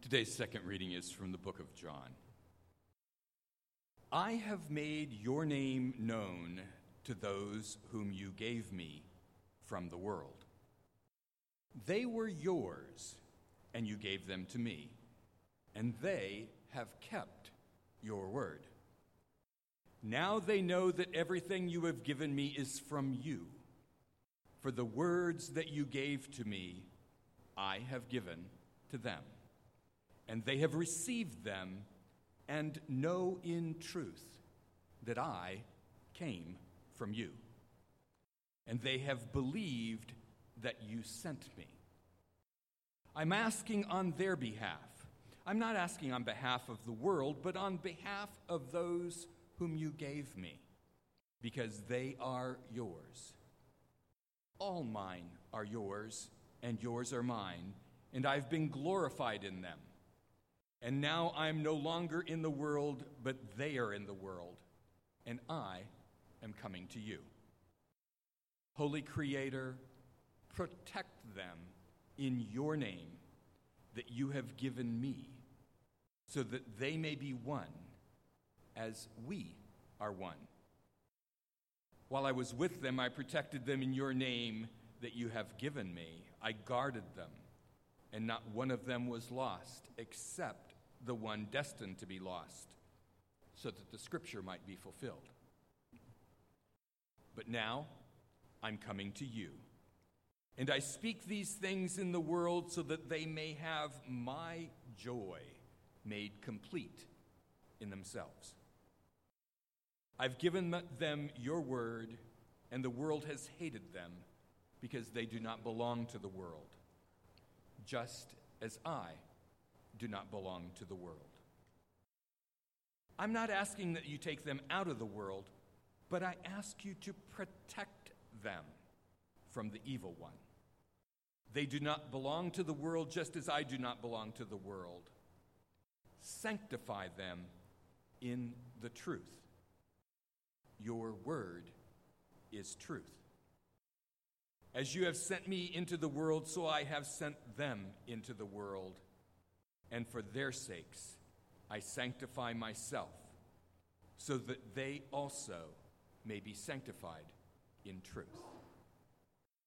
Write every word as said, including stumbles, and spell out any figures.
Today's second reading is from the book of John. I have made your name known to those whom you gave me from the world. They were yours, and you gave them to me, and they have kept your word. Now they know that everything you have given me is from you. For the words that you gave to me, I have given to them. And they have received them and know in truth that I came from you. And they have believed that you sent me. I'm asking on their behalf. I'm not asking on behalf of the world, but on behalf of those whom you gave me, because they are yours. All mine are yours, and yours are mine, and I've been glorified in them. And now I'm no longer in the world, but they are in the world, and I am coming to you. Holy Creator, protect them in your name that you have given me, so that they may be one as we are one. While I was with them, I protected them in your name that you have given me. I guarded them, and not one of them was lost, except the one destined to be lost, so that the scripture might be fulfilled. But now I'm coming to you, and I speak these things in the world so that they may have my joy made complete in themselves. I've given them your word, and the world has hated them because they do not belong to the world, just as I do not belong to the world. I'm not asking that you take them out of the world, but I ask you to protect them from the evil one. They do not belong to the world, just as I do not belong to the world. Sanctify them in the truth. Your word is truth. As you have sent me into the world, so I have sent them into the world. And for their sakes, I sanctify myself, so that they also may be sanctified in truth.